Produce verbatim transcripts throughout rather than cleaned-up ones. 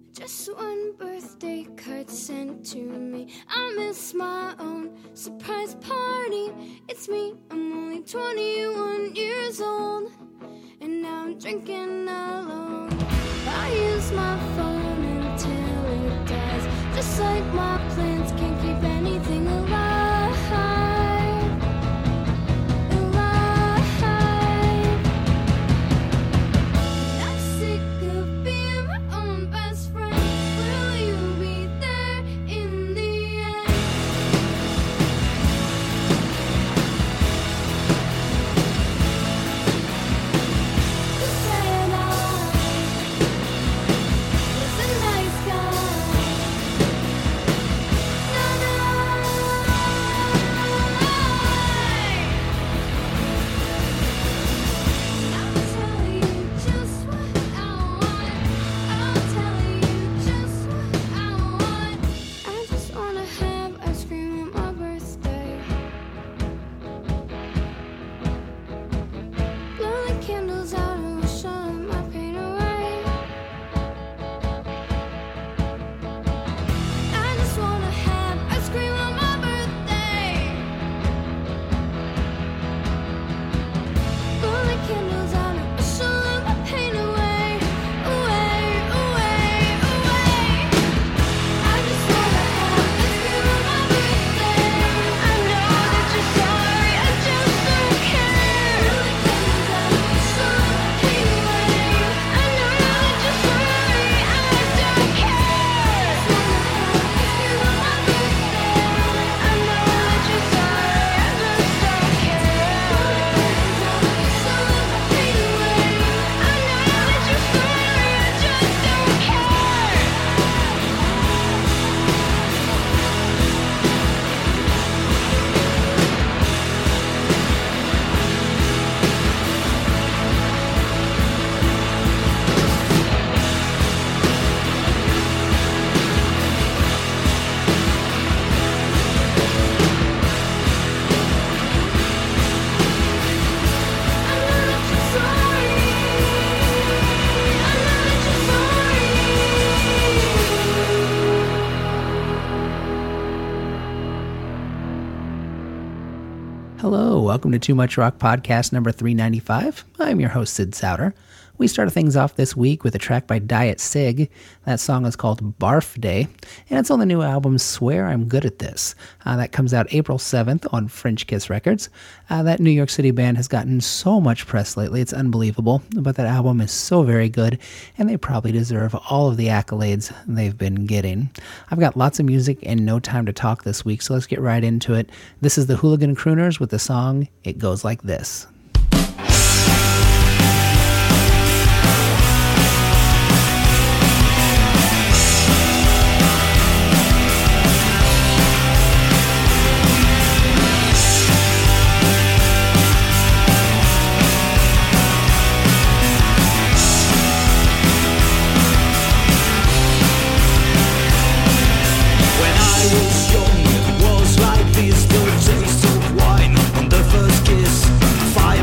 Just one birthday card sent to me. I miss my own surprise party. It's me, I'm only twenty-one years old, and now I'm drinking alone. I use my phone until it dies, just like my plants can't keep anything alive. Hello, welcome to Too Much Rock Podcast number three ninety-five. I'm your host, Sid Souter. We started things off this week with a track by Diet Sig. That song is called Barf Day, and it's on the new album Swear I'm Good at This. Uh, that comes out April seventh on French Kiss Records. Uh, that New York City band has gotten so much press lately, it's unbelievable, but that album is so very good, and they probably deserve all of the accolades they've been getting. I've got lots of music and no time to talk this week, so let's get right into it. This is the Hooligan Crooners with the song It Goes Like This. Taste of wine on the first kiss. Five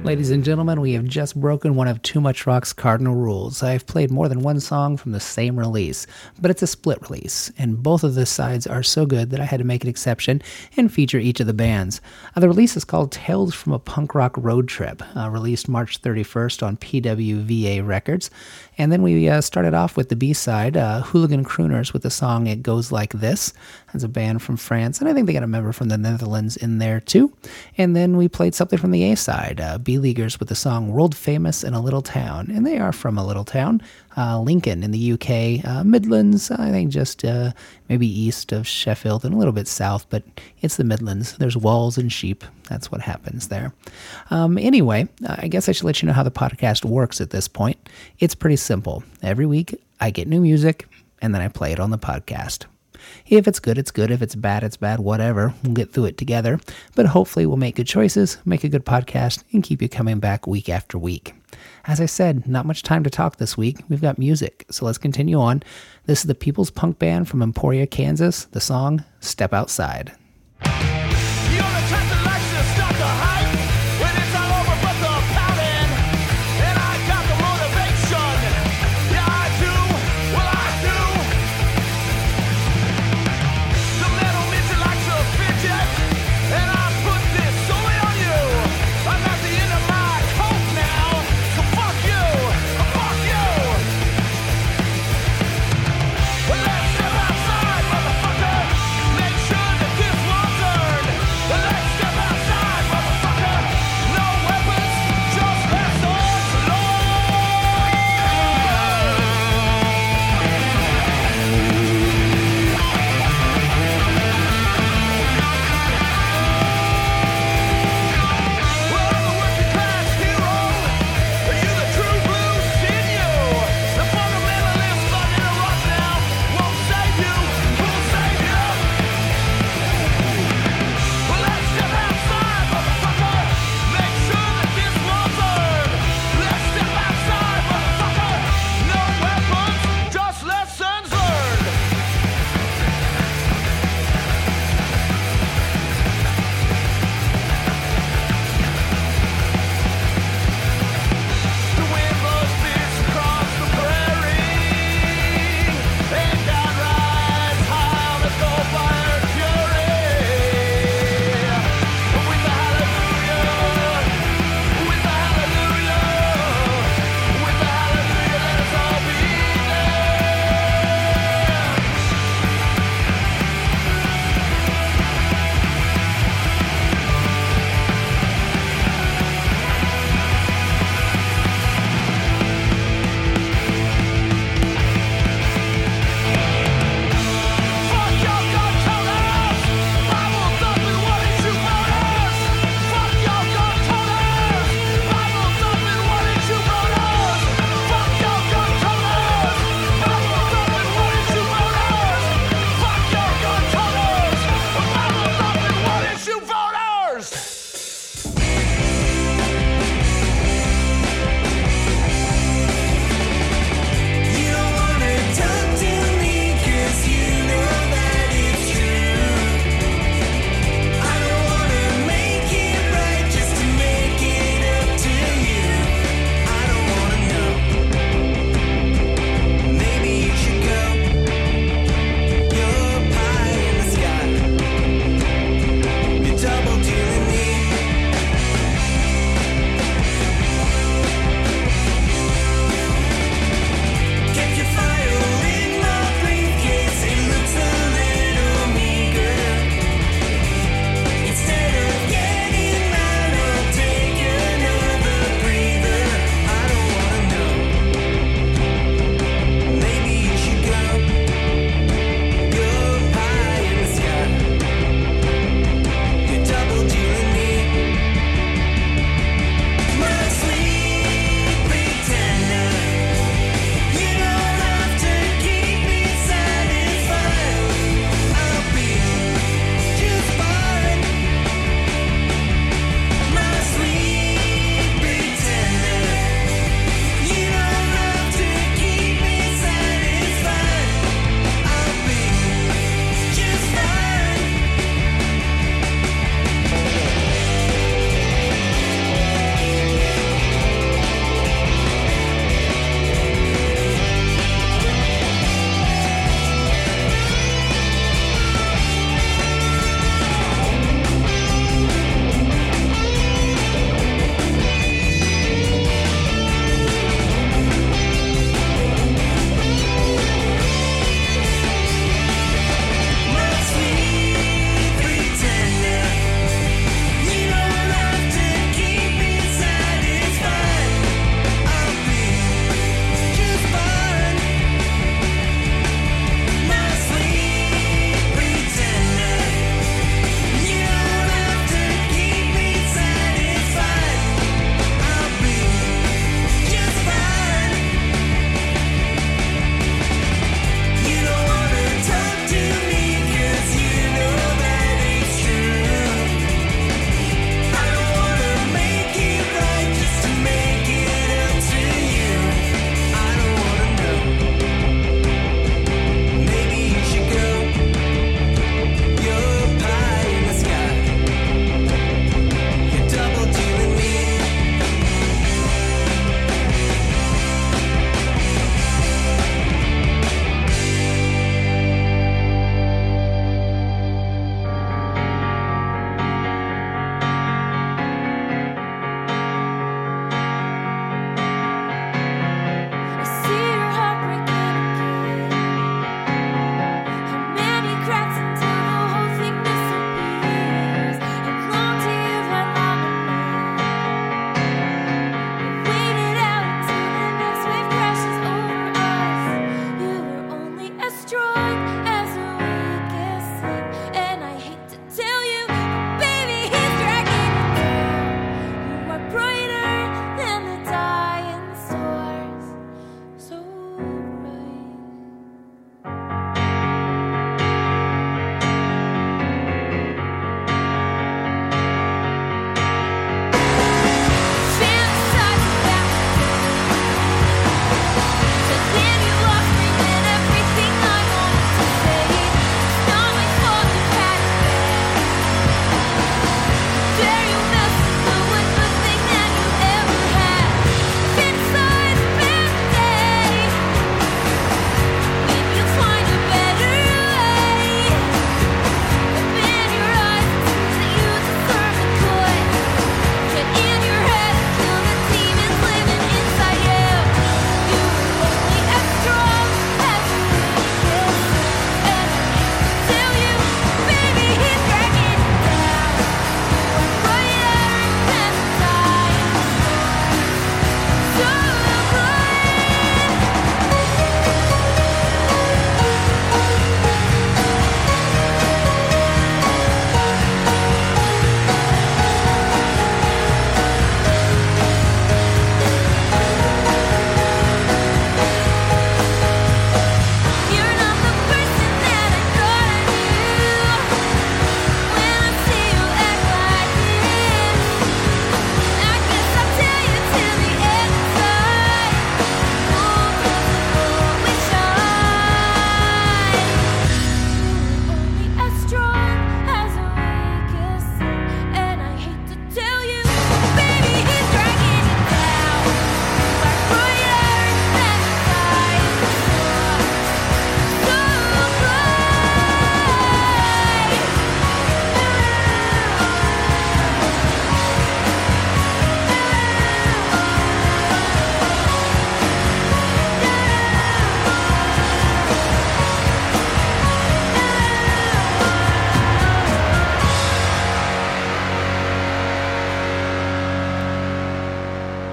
Ladies and gentlemen, we have just broken one of Too Much Rock's cardinal rules. I've played more than one song from the same release, but it's a split release, and both of the sides are so good that I had to make an exception and feature each of the bands. Uh, the release is called Tales from a Punk Rock Road Trip, uh, released March thirty-first on P W V A Records. And then we uh, started off with the B-side, uh, Hooligan Crooners, with the song It Goes Like This. That's a band from France, and I think they got a member from the Netherlands in there too. And then we played something from the A-side, uh, B-Leaguers with the song World Famous in a Little Town. And they are from a little town, uh, Lincoln in the U K, uh, Midlands, I think just uh, maybe east of Sheffield and a little bit south, but it's the Midlands. There's walls and sheep. That's what happens there. Um, anyway, I guess I should let you know how the podcast works at this point. It's pretty simple. Every week, I get new music, and then I play it on the podcast. If it's good, it's good. If it's bad, it's bad. Whatever. We'll get through it together. But hopefully we'll make good choices, make a good podcast, and keep you coming back week after week. As I said, not much time to talk this week. We've got music, so let's continue on. This is the People's Punk Band from Emporia, Kansas. The song, Step Outside. Well, let's step outside, motherfucker. Make sure that this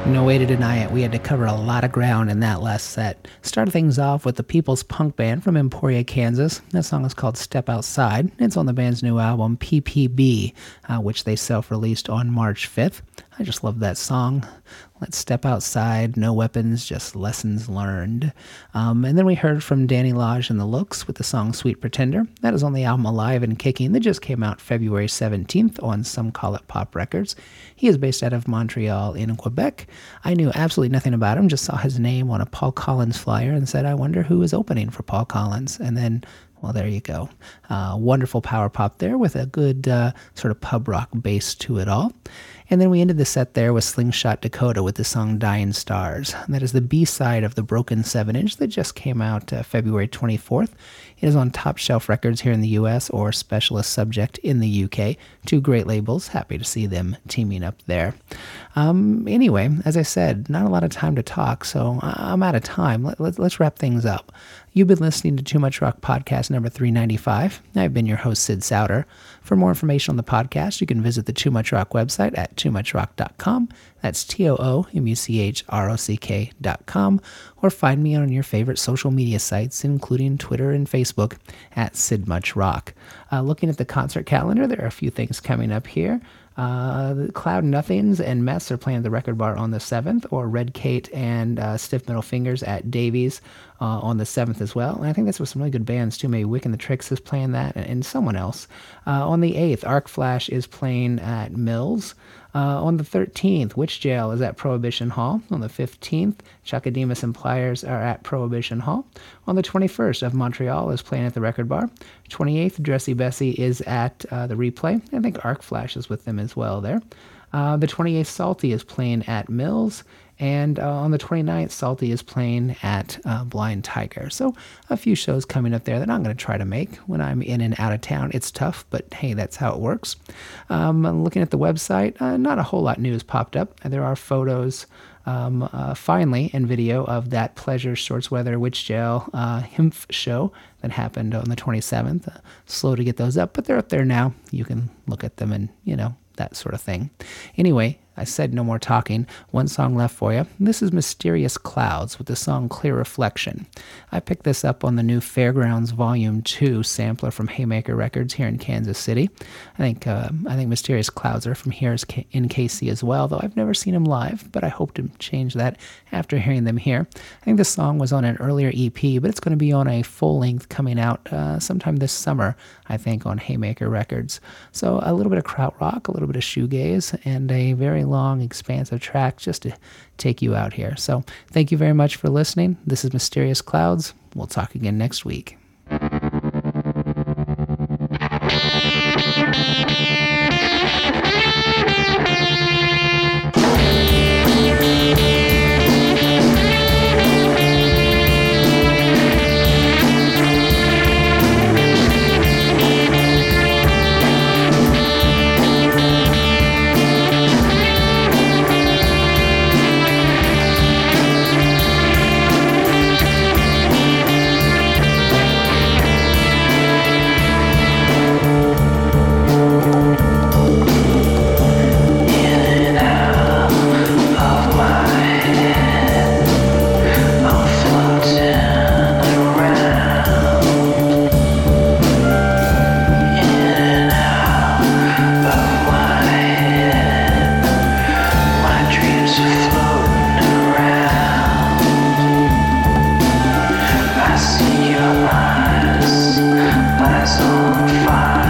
No way to deny it. We had to cover a lot of ground in that last set. Started things off with the People's Punk Band from Emporia, Kansas. That song is called Step Outside. It's on the band's new album, P P B, uh, which they self-released on March fifth. I just love that song. Let's step outside, no weapons, just lessons learned. Um, and then we heard from Danny Lodge and the Looks with the song Sweet Pretender. That is on the album Alive and Kicking that just came out February seventeenth on Some Call It Pop Records. He is based out of Montreal in Quebec. I knew absolutely nothing about him, just saw his name on a Paul Collins flyer and said, I wonder who is opening for Paul Collins. And then, well, there you go. Uh, wonderful power pop there with a good uh, sort of pub rock base to it all. And then we ended the set there with Slingshot Dakota with the song Dying Stars. That is the B-side of the Broken seven inch that just came out uh, February twenty-fourth. It is on Top Shelf Records here in the U S or Specialist Subject in the U K. Two great labels. Happy to see them teaming up there. Um, anyway, as I said, not a lot of time to talk, so I'm out of time. Let, let, let's wrap things up. You've been listening to Too Much Rock Podcast number three ninety-five. I've been your host, Sid Souter. For more information on the podcast, you can visit the Too Much Rock website at too much rock dot com. That's T O O M U C H R O C K dot com. Or find me on your favorite social media sites, including Twitter and Facebook, at Sid Much Rock. Uh, looking at the concert calendar, there are a few things coming up here. Uh, the Cloud Nothings and Mess are playing at the Record Bar on the seventh, or Red Kate and uh, Stiff Middle Fingers at Davies uh, on the seventh as well. And I think that's with some really good bands too. Maybe Wick and the Tricks is playing that, and, and someone else. Uh, on the eighth, Arc Flash is playing at Mills. Uh, on the thirteenth, Witch Jail is at Prohibition Hall. On the fifteenth, Chakademus and Pliers are at Prohibition Hall. On the twenty-first, Of Montreal is playing at the Record Bar. twenty-eighth, Dressy Bessie is at uh, the Replay. I think Arc Flash is with them as well there. Uh, the twenty-eighth, Salty is playing at Mills. And uh, on the twenty-ninth, Salty is playing at uh, Blind Tiger. So a few shows coming up there that I'm going to try to make when I'm in and out of town. It's tough, but hey, that's how it works. Um, looking at the website, uh, not a whole lot new has popped up. There are photos, um, uh, finally, and video of that Pleasure Shorts Weather Witch Jail uh, H I M F show that happened on the twenty-seventh. Uh, slow to get those up, but they're up there now. You can look at them and, you know, that sort of thing. Anyway, I said no more talking. One song left for you. This is Mysterious Clouds with the song Clear Reflection. I picked this up on the new Fairgrounds Volume two sampler from Haymaker Records here in Kansas City. I think uh, I think Mysterious Clouds are from here in K C as well, though I've never seen them live, but I hope to change that after hearing them here. I think this song was on an earlier E P, but it's going to be on a full length coming out uh, sometime this summer, I think, on Haymaker Records. So a little bit of krautrock, a little bit of shoegaze, and a very long, expansive track just to take you out here. So thank you very much for listening. This is Mysterious Clouds. We'll talk again next week. Eyes on fire.